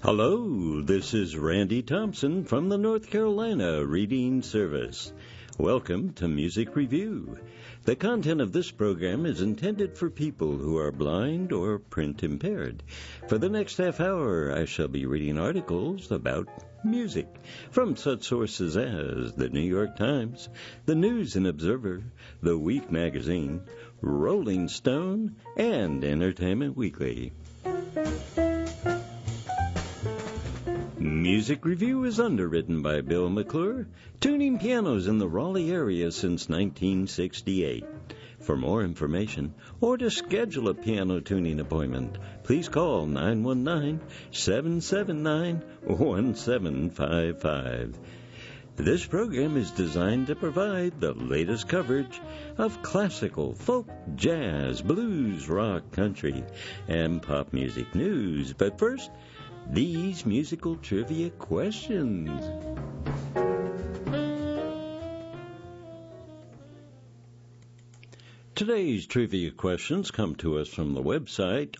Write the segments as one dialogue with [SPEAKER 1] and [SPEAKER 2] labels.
[SPEAKER 1] Hello, this is Randy Thompson from the North Carolina Reading Service. Welcome to Music Review. The content of this program is intended for people who are blind or print impaired. For the next half hour, I shall be reading articles about music from such sources as the New York Times, the News and Observer, the Week Magazine, Rolling Stone, and Entertainment Weekly. Music Review is underwritten by Bill McClure, tuning pianos in the Raleigh area since 1968. For more information or to schedule a piano tuning appointment, please call 919-779-1755. This program is designed to provide the latest coverage of classical, folk, jazz, blues, rock, country, and pop music news. But first, these musical trivia questions. Today's trivia questions come to us from the website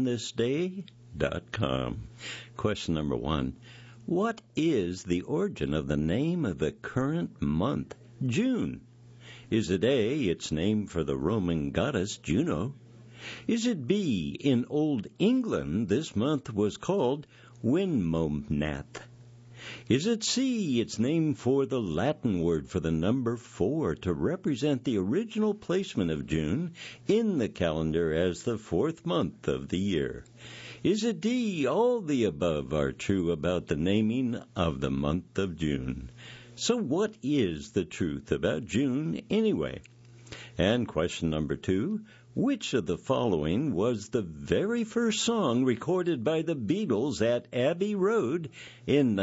[SPEAKER 1] onthisday.com. Question number 1. What is the origin of the name of the current month, June? Is it A, its name for the Roman goddess Juno? Is it B, in Old England this month was called Winmonath? Is it C, its name for the Latin word for the number 4 to represent the original placement of June in the calendar as the 4th month of the year? Is it D, all the above are true about the naming of the month of June? So what is the truth about June anyway? And question number 2, which of the following was the very first song recorded by the Beatles at Abbey Road in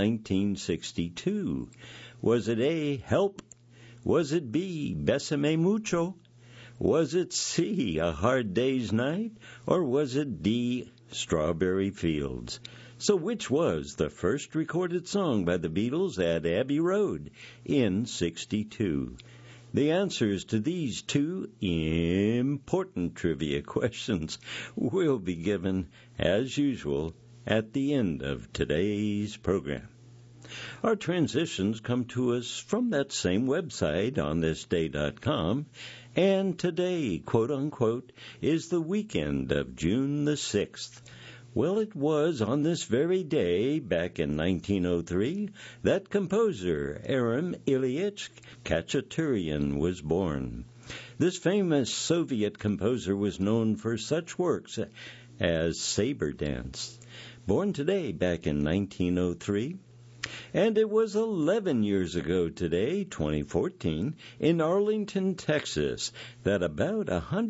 [SPEAKER 1] 1962? Was it A, Help? Was it B, Bésame Mucho? Was it C, A Hard Day's Night? Or was it D, Strawberry Fields? So which was the first recorded song by the Beatles at Abbey Road in 62? The answers to these two important trivia questions will be given, as usual, at the end of today's program. Our transitions come to us from that same website, onthisday.com, and today, quote-unquote, is the weekend of June the 6th. Well, it was on this very day, back in 1903, that composer Aram Ilyich Khachaturian was born. This famous Soviet composer was known for such works as Saber Dance. Born today, back in 1903, and it was 11 years ago today, 2014, in Arlington, Texas, that about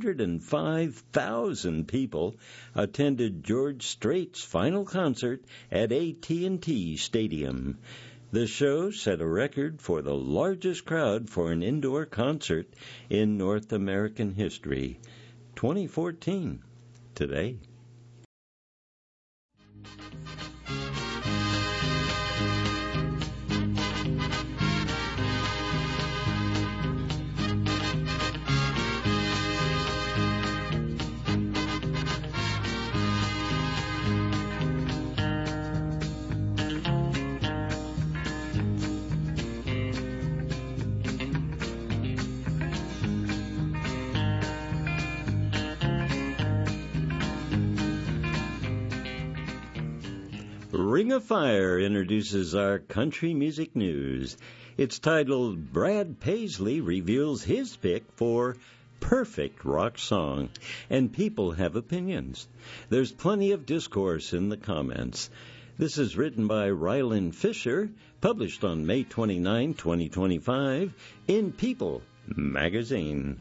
[SPEAKER 1] 105,000 people attended George Strait's final concert at AT&T Stadium. The show set a record for the largest crowd for an indoor concert in North American history. 2014, today. Ring of Fire introduces our country music news. It's titled, Brad Paisley reveals his pick for Perfect Rock Song, and people have opinions. There's plenty of discourse in the comments. This is written by Ryland Fisher, published on May 29, 2025, in People magazine.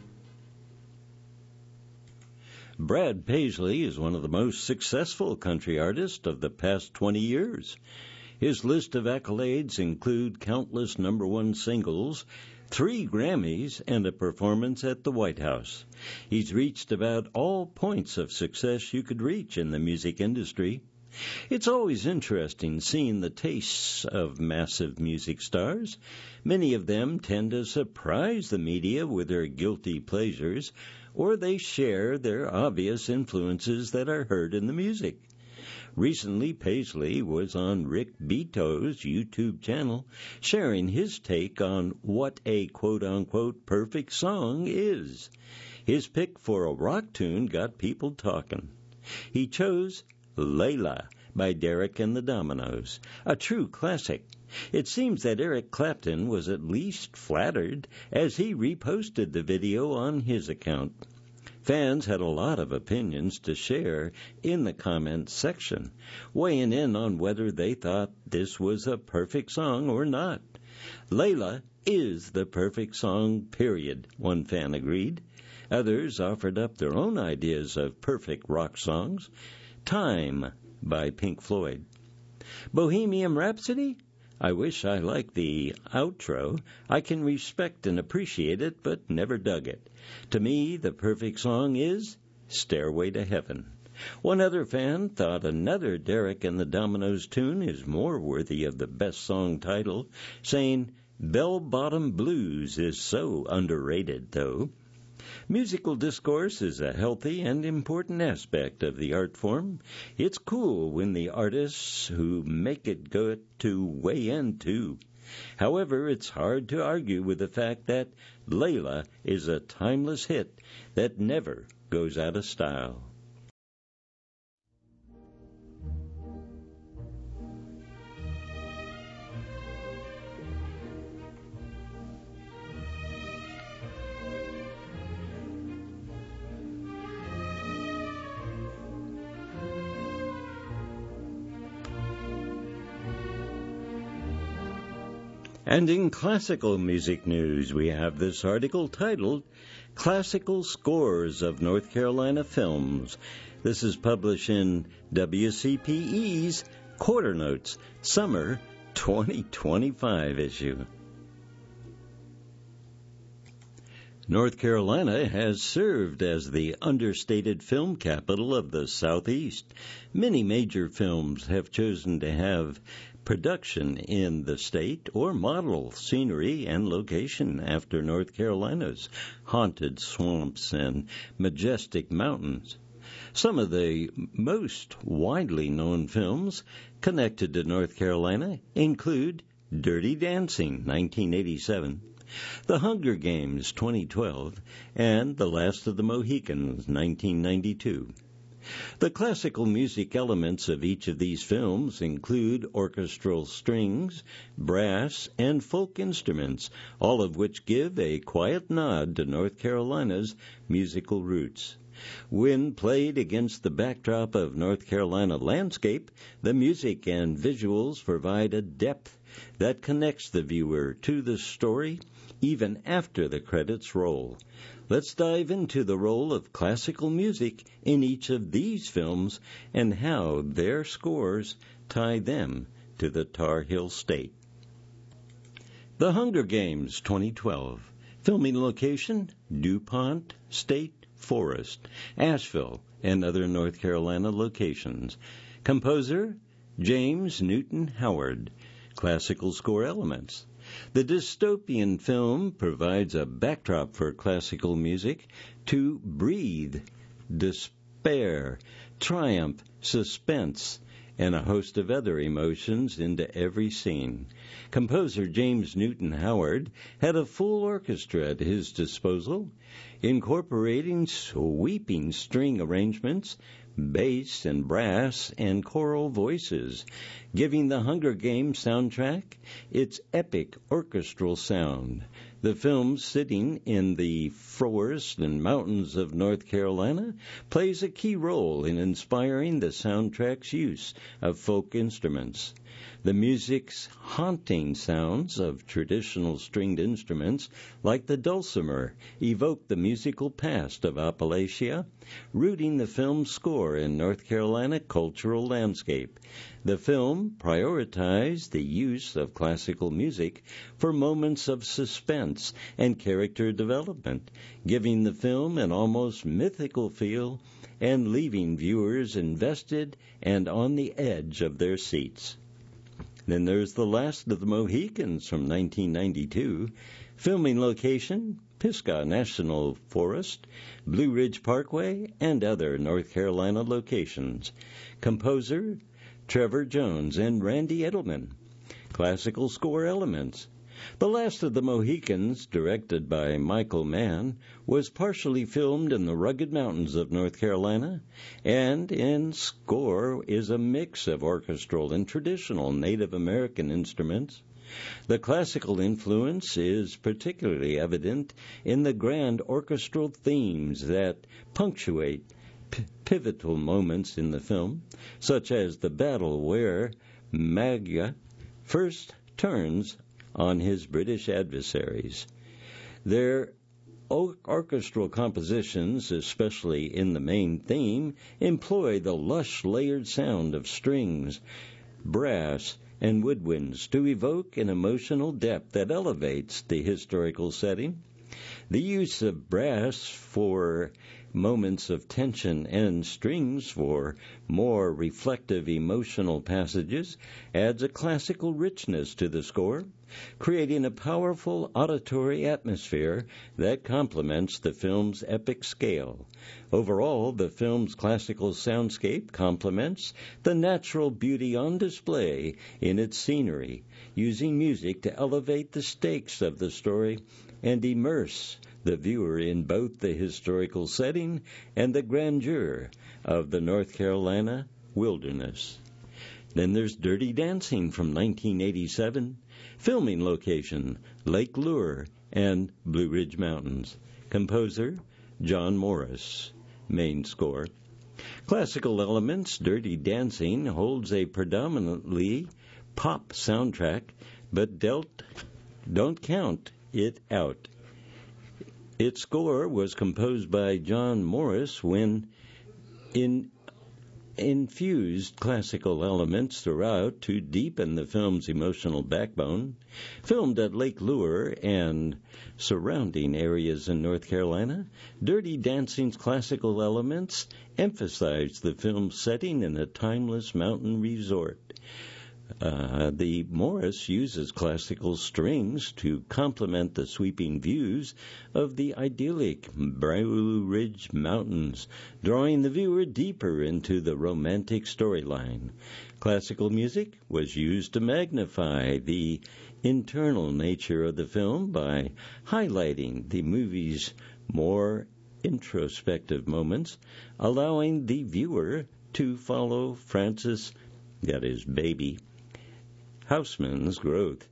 [SPEAKER 1] Brad Paisley is one of the most successful country artists of the past 20 years. His list of accolades include countless number one singles, 3 Grammys, and a performance at the White House. He's reached about all points of success you could reach in the music industry. It's always interesting seeing the tastes of massive music stars. Many of them tend to surprise the media with their guilty pleasures, or they share their obvious influences that are heard in the music. Recently, Paisley was on Rick Beato's YouTube channel sharing his take on what a quote-unquote perfect song is. His pick for a rock tune got people talking. He chose Layla by Derek and the Dominos, a true classic. It seems that Eric Clapton was at least flattered as he reposted the video on his account. Fans had a lot of opinions to share in the comments section, weighing in on whether they thought this was a perfect song or not. Layla is the perfect song, period, one fan agreed. Others offered up their own ideas of perfect rock songs. Time by Pink Floyd. Bohemian Rhapsody? I wish I liked the outro. I can respect and appreciate it, but never dug it. To me, the perfect song is Stairway to Heaven. One other fan thought another Derek and the Dominos tune is more worthy of the best song title, saying, Bell Bottom Blues is so underrated, though. Musical discourse is a healthy and important aspect of the art form. It's cool when the artists who make it go to weigh in, too. However, it's hard to argue with the fact that Layla is a timeless hit that never goes out of style. And in classical music news, we have this article titled Classical Scores of North Carolina Films. This is published in WCPE's Quarter Notes, Summer 2025 issue. North Carolina has served as the understated film capital of the Southeast. Many major films have chosen to have production in the state or model scenery and location after North Carolina's haunted swamps and majestic mountains. Some of the most widely known films connected to North Carolina include Dirty Dancing, 1987, The Hunger Games, 2012, and The Last of the Mohicans, 1992. The classical music elements of each of these films include orchestral strings, brass, and folk instruments, all of which give a quiet nod to North Carolina's musical roots. When played against the backdrop of North Carolina landscape, the music and visuals provide a depth that connects the viewer to the story even after the credits roll. Let's dive into the role of classical music in each of these films and how their scores tie them to the Tar Heel State. The Hunger Games, 2012. Filming location, DuPont State Forest, Asheville, and other North Carolina locations. Composer, James Newton Howard. Classical score elements. The dystopian film provides a backdrop for classical music to breathe despair, triumph, suspense, and a host of other emotions into every scene. Composer James Newton Howard had a full orchestra at his disposal, incorporating sweeping string arrangements, bass and brass, and choral voices, giving the Hunger Games soundtrack its epic orchestral sound. The film, sitting in the forests and mountains of North Carolina, plays a key role in inspiring the soundtrack's use of folk instruments. The music's haunting sounds of traditional stringed instruments, like the dulcimer, evoke the musical past of Appalachia, rooting the film's score in North Carolina cultural landscape. The film prioritized the use of classical music for moments of suspense and character development, giving the film an almost mythical feel and leaving viewers invested and on the edge of their seats. Then there's The Last of the Mohicans from 1992. Filming location, Pisgah National Forest, Blue Ridge Parkway, and other North Carolina locations. Composer, Trevor Jones and Randy Edelman. Classical score elements. The Last of the Mohicans, directed by Michael Mann, was partially filmed in the rugged mountains of North Carolina, and in score is a mix of orchestral and traditional Native American instruments. The classical influence is particularly evident in the grand orchestral themes that punctuate pivotal moments in the film, such as the battle where Maggia first turns on his British adversaries. Their orchestral compositions, especially in the main theme, employ the lush layered sound of strings, brass, and woodwinds to evoke an emotional depth that elevates the historical setting. The use of brass for moments of tension and strings for more reflective emotional passages adds a classical richness to the score, creating a powerful auditory atmosphere that complements the film's epic scale. Overall, the film's classical soundscape complements the natural beauty on display in its scenery, using music to elevate the stakes of the story and immerse the viewer in both the historical setting and the grandeur of the North Carolina wilderness. Then there's Dirty Dancing from 1987, filming location, Lake Lure and Blue Ridge Mountains. Composer, John Morris. Main score. Classical elements, Dirty Dancing holds a predominantly pop soundtrack, but don't count it out. Its score was composed by John Morris when infused classical elements throughout to deepen the film's emotional backbone. Filmed at Lake Lure and surrounding areas in North Carolina, Dirty Dancing's classical elements emphasize the film's setting in a timeless mountain resort. The Morris uses classical strings to complement the sweeping views of the idyllic Blue Ridge Mountains, drawing the viewer deeper into the romantic storyline. Classical music was used to magnify the internal nature of the film by highlighting the movie's more introspective moments, allowing the viewer to follow Francis, that is, Baby, Houseman's growth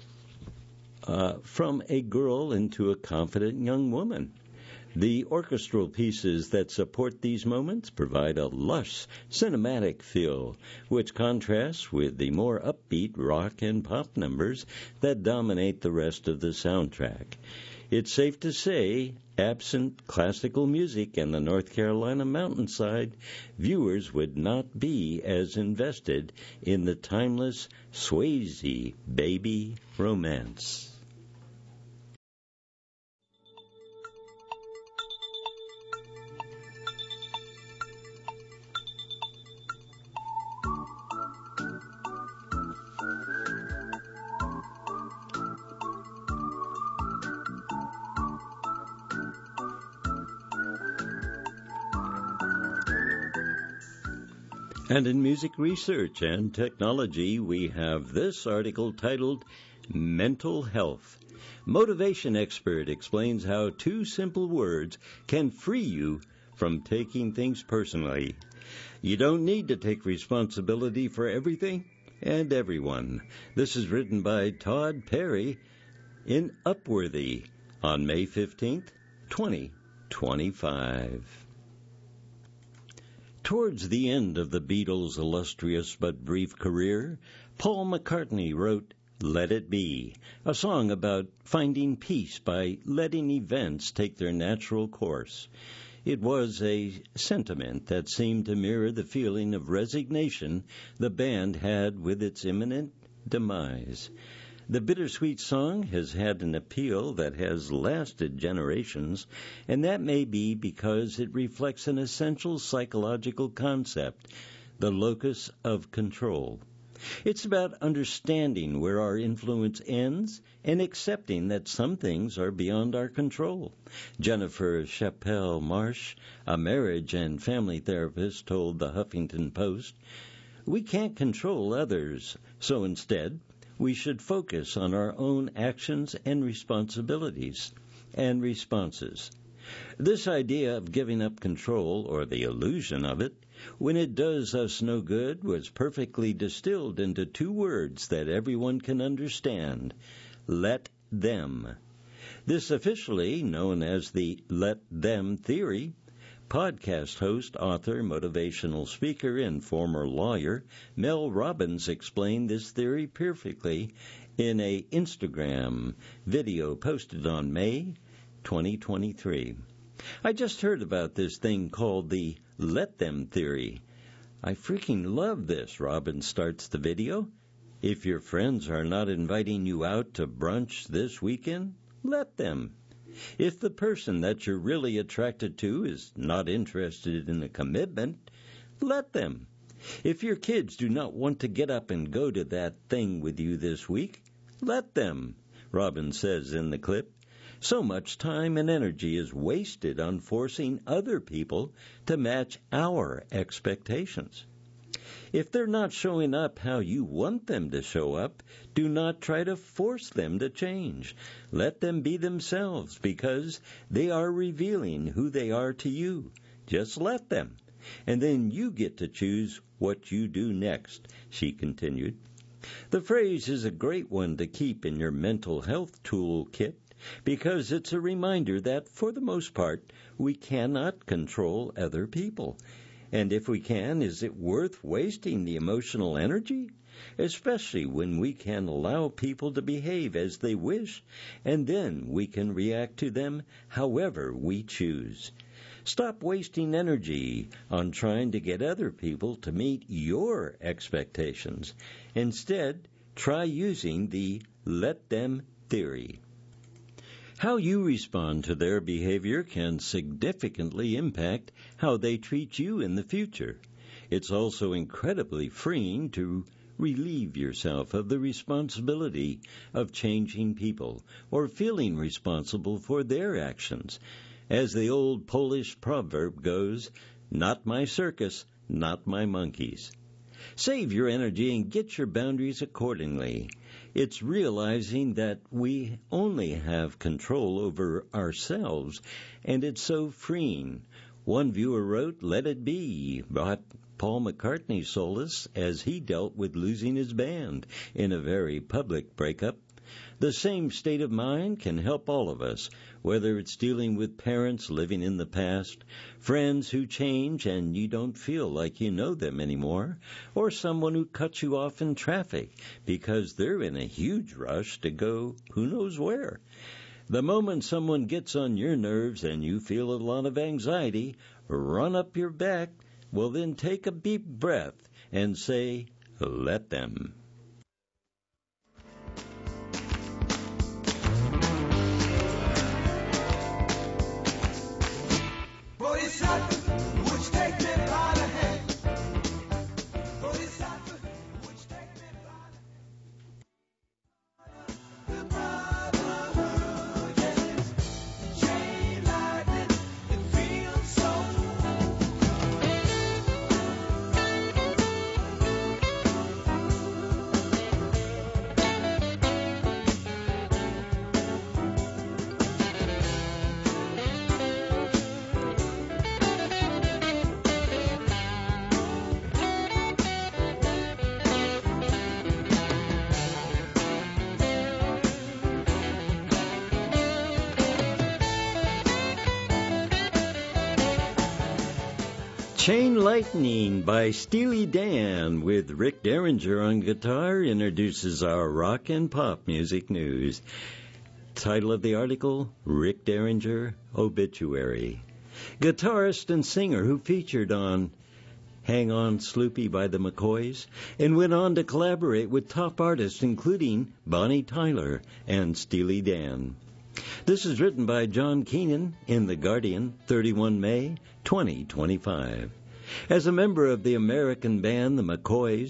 [SPEAKER 1] from a girl into a confident young woman. The orchestral pieces that support these moments provide a lush cinematic feel, which contrasts with the more upbeat rock and pop numbers that dominate the rest of the soundtrack. It's safe to say, absent classical music and the North Carolina mountainside, viewers would not be as invested in the timeless Swayze Baby romance. And in music research and technology, we have this article titled Mental Health. Motivation expert explains how 2 simple words can free you from taking things personally. You don't need to take responsibility for everything and everyone. This is written by Todd Perry in Upworthy on May 15th, 2025. Towards the end of the Beatles' illustrious but brief career, Paul McCartney wrote Let It Be, a song about finding peace by letting events take their natural course. It was a sentiment that seemed to mirror the feeling of resignation the band had with its imminent demise. The bittersweet song has had an appeal that has lasted generations, and that may be because it reflects an essential psychological concept, the locus of control. It's about understanding where our influence ends and accepting that some things are beyond our control. Jennifer Chappelle Marsh, a marriage and family therapist, told the Huffington Post, "We can't control others, so instead, we should focus on our own actions and responsibilities and responses." This idea of giving up control, or the illusion of it, when it does us no good, was perfectly distilled into two words that everyone can understand: let them. This officially known as the let them theory. Podcast host, author, motivational speaker, and former lawyer Mel Robbins explained this theory perfectly in an Instagram video posted on May 2023. I just heard about this thing called the let them theory. I freaking love this, Robbins starts the video. If your friends are not inviting you out to brunch this weekend, let them. If the person that you're really attracted to is not interested in a commitment, let them. If your kids do not want to get up and go to that thing with you this week, let them, Robbins says in the clip. So much time and energy is wasted on forcing other people to match our expectations. If they're not showing up how you want them to show up, do not try to force them to change. Let them be themselves because they are revealing who they are to you. Just let them. And then you get to choose what you do next, she continued. The phrase is a great one to keep in your mental health toolkit because it's a reminder that, for the most part, we cannot control other people. And if we can, is it worth wasting the emotional energy? Especially when we can allow people to behave as they wish, and then we can react to them however we choose. Stop wasting energy on trying to get other people to meet your expectations. Instead, try using the let them theory. How you respond to their behavior can significantly impact how they treat you in the future. It's also incredibly freeing to relieve yourself of the responsibility of changing people or feeling responsible for their actions. As the old Polish proverb goes, "Not my circus, not my monkeys." Save your energy and get your boundaries accordingly. It's realizing that we only have control over ourselves, and it's so freeing. One viewer wrote, "Let it be," brought Paul McCartney solace as he dealt with losing his band in a very public breakup. The same state of mind can help all of us, whether it's dealing with parents living in the past, friends who change and you don't feel like you know them anymore, or someone who cuts you off in traffic because they're in a huge rush to go who knows where. The moment someone gets on your nerves and you feel a lot of anxiety run up your back, well then take a deep breath and say, let them. Chain Lightning by Steely Dan with Rick Derringer on guitar introduces our rock and pop music news. Title of the article, Rick Derringer Obituary. Guitarist and singer who featured on Hang On Sloopy by the McCoys and went on to collaborate with top artists including Bonnie Tyler and Steely Dan. This is written by John Keenan in The Guardian, 31 May 2025. As a member of the American band The McCoys,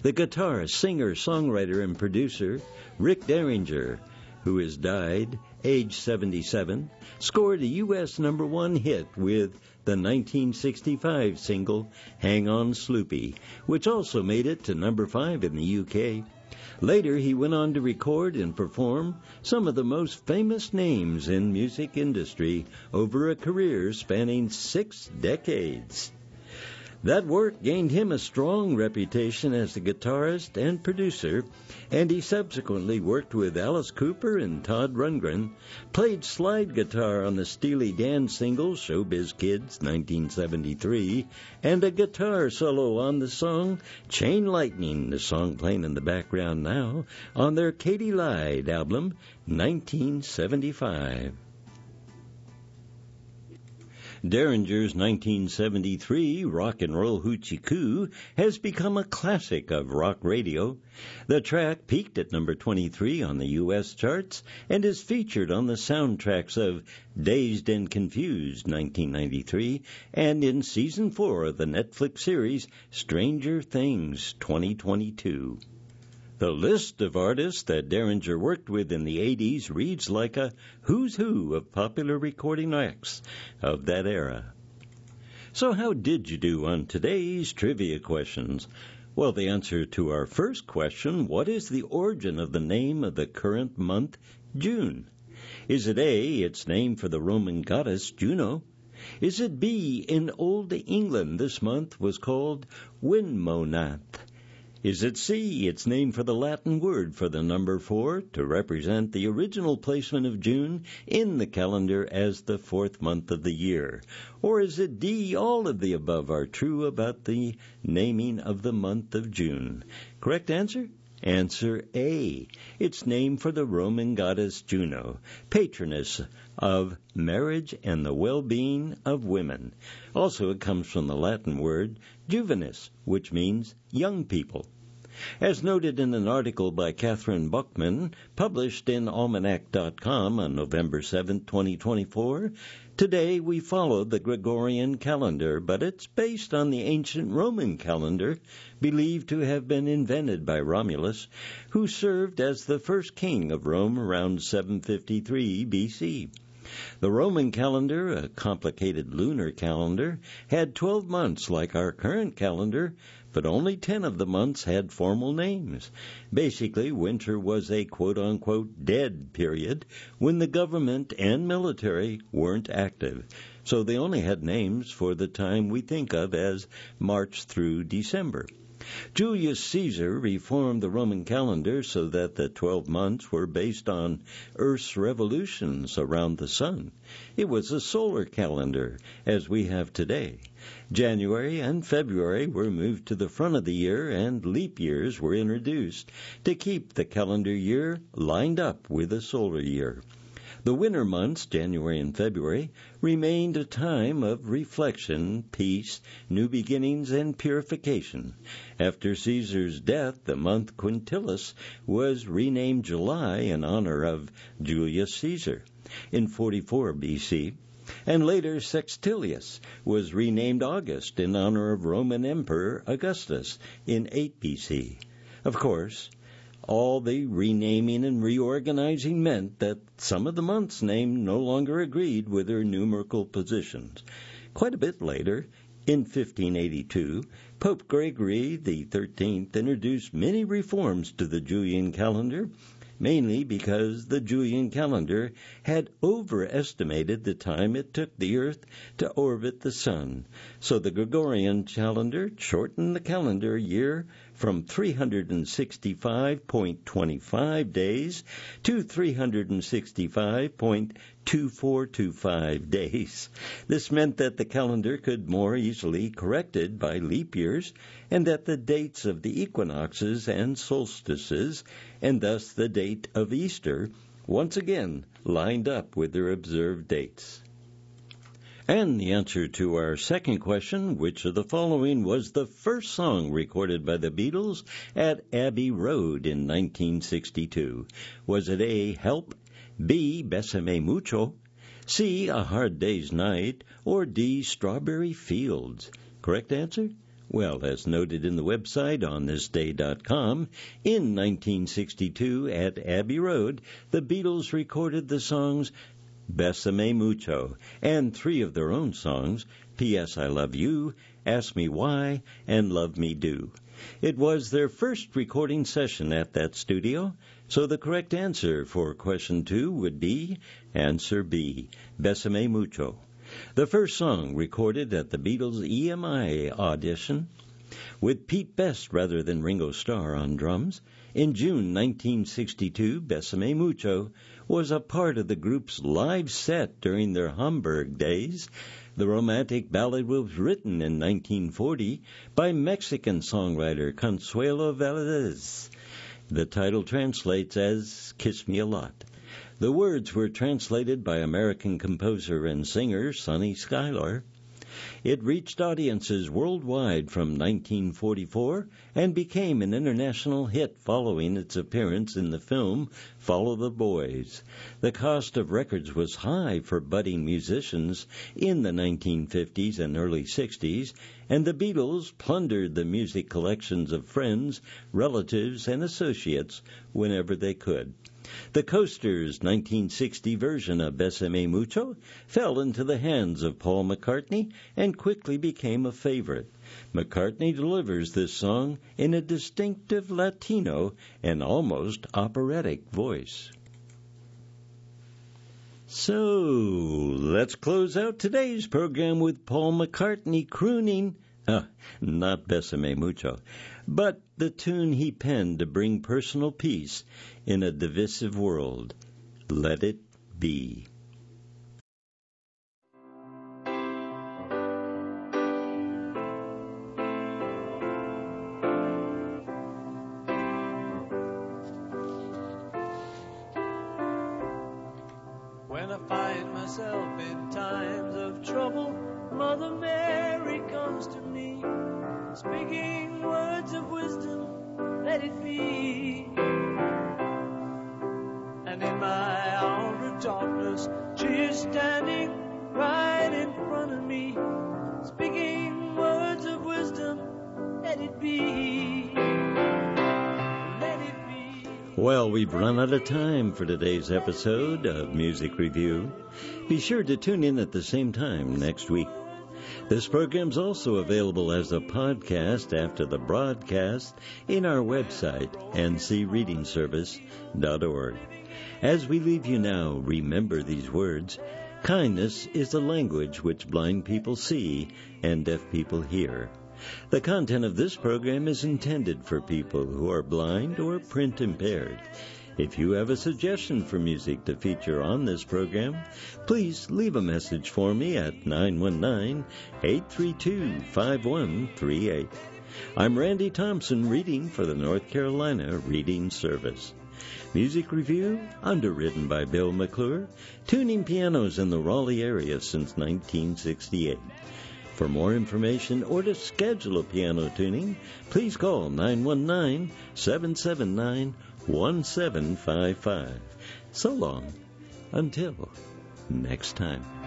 [SPEAKER 1] The guitarist, singer, songwriter, and producer Rick Derringer, who has died, age 77, scored a U.S. #1 hit with the 1965 single Hang On Sloopy, which also made it to #5 in the U.K. Later, he went on to record and perform some of the most famous names in music industry over a career spanning 6 decades. That work gained him a strong reputation as a guitarist and producer, and he subsequently worked with Alice Cooper and Todd Rundgren, played slide guitar on the Steely Dan single Showbiz Kids 1973, and a guitar solo on the song Chain Lightning, the song playing in the background now, on their Katy Lied album 1975. Derringer's 1973 Rock and Roll Hoochie Coo has become a classic of rock radio. The track peaked at #23 on the U.S. charts and is featured on the soundtracks of Dazed and Confused 1993 and in Season 4 of the Netflix series Stranger Things 2022. The list of artists that Derringer worked with in the 80s reads like a who's who of popular recording acts of that era. So how did you do on today's trivia questions? Well, the answer to our first question, what is the origin of the name of the current month, June? Is it A, its name for the Roman goddess Juno? Is it B, in Old England this month was called Winmonath? Is it C, its name for the Latin word for the number 4 to represent the original placement of June in the calendar as the 4th month of the year? Or is it D, all of the above are true about the naming of the month of June? Correct answer? Answer A. It's named for the Roman goddess Juno, patroness of marriage and the well-being of women. Also, it comes from the Latin word juvenis, which means young people. As noted in an article by Catherine Buckman, published in Almanac.com on November 7, 2024, today we follow the Gregorian calendar, but it's based on the ancient Roman calendar, believed to have been invented by Romulus, who served as the first king of Rome around 753 BC. The Roman calendar, a complicated lunar calendar, had 12 months like our current calendar, but only 10 of the months had formal names. Basically, winter was a quote-unquote dead period when the government and military weren't active, so they only had names for the time we think of as March through December. Julius Caesar reformed the Roman calendar so that the 12 months were based on Earth's revolutions around the sun. It was a solar calendar, as we have today. January and February were moved to the front of the year, and leap years were introduced to keep the calendar year lined up with the solar year. The winter months, January and February, remained a time of reflection, peace, new beginnings, and purification. After Caesar's death, the month Quintilis was renamed July in honor of Julius Caesar in 44 BC, and later Sextilius was renamed August in honor of Roman Emperor Augustus in 8 BC. Of course, all the renaming and reorganizing meant that some of the months named no longer agreed with their numerical positions. Quite a bit later, in 1582, Pope Gregory XIII introduced many reforms to the Julian calendar, mainly because the Julian calendar had overestimated the time it took the Earth to orbit the Sun. So the Gregorian calendar shortened the calendar year from 365.25 days to 365.2425 days. This meant that the calendar could more easily be corrected by leap years, and that the dates of the equinoxes and solstices, and thus the date of Easter, once again lined up with their observed dates. And the answer to our second question, which of the following was the first song recorded by the Beatles at Abbey Road in 1962? Was it A, Help, B, Bésame Mucho, C, A Hard Day's Night, or D, Strawberry Fields? Correct answer? Well, as noted in the website onthisday.com, in 1962 at Abbey Road, the Beatles recorded the songs Bésame Mucho and 3 of their own songs, P.S. I Love You, Ask Me Why, and Love Me Do. It was their first recording session at that studio, so the correct answer for question 2 would be answer B, Bésame Mucho. The first song recorded at the Beatles' EMI audition, with Pete Best rather than Ringo Starr on drums. In June 1962, Bésame Mucho was a part of the group's live set during their Hamburg days. The romantic ballad was written in 1940 by Mexican songwriter Consuelo Valdez. The title translates as Kiss Me a Lot. The words were translated by American composer and singer Sonny Schuyler. It reached audiences worldwide from 1944 and became an international hit following its appearance in the film Follow the Boys. The cost of records was high for budding musicians in the 1950s and early 60s, and the Beatles plundered the music collections of friends, relatives, and associates whenever they could. The Coasters' 1960 version of Bésame Mucho fell into the hands of Paul McCartney and quickly became a favorite. McCartney delivers this song in a distinctive Latino and almost operatic voice. So, let's close out today's program with Paul McCartney crooning, not Bésame Mucho, but the tune he penned to bring personal peace in a divisive world. Let It Be.
[SPEAKER 2] When I find myself in times of trouble, Mother Mary comes to me, speaking words of wisdom, let it be. And in my hour of darkness, she is standing right in front of me, speaking words of wisdom, let it be. Let it be.
[SPEAKER 1] Well, we've run out of time for today's episode of Music Review. Be sure to tune in at the same time next week. This program's also available as a podcast after the broadcast in our website, ncreadingservice.org. As we leave you now, remember these words. Kindness is the language which blind people see and deaf people hear. The content of this program is intended for people who are blind or print impaired. If you have a suggestion for music to feature on this program, please leave a message for me at 919-832-5138. I'm Randy Thompson, reading for the North Carolina Reading Service. Music Review, underwritten by Bill McClure, tuning pianos in the Raleigh area since 1968. For more information or to schedule a piano tuning, please call 919-779-1755. So long, until next time.